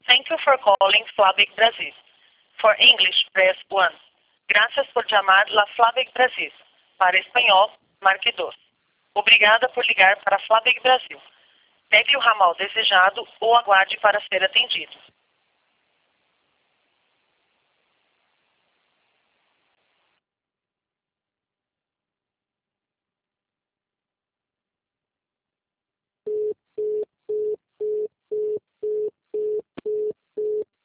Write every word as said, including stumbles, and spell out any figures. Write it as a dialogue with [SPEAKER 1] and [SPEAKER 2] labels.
[SPEAKER 1] Thank you for calling Flavic Brasil. For English, press one. Gracias por llamar La Flavic Brasil. Para espanhol, marque dois. Obrigada por ligar para Flavic Brasil. Pegue o ramal desejado ou aguarde para ser atendido.